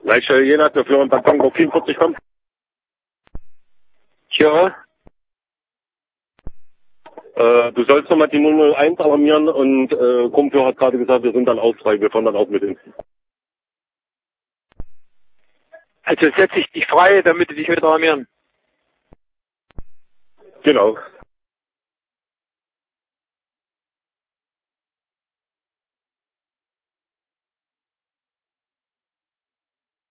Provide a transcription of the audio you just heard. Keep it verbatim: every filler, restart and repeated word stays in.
Welche je nach der Florian Tango vierundvierzig kommt? Ja, Äh, du sollst nochmal die null null eins alarmieren und äh, Kumpel hat gerade gesagt, wir sind dann auch frei, wir fahren dann auch mit hin. also setze ich dich frei, damit du dich mit alarmieren. Genau.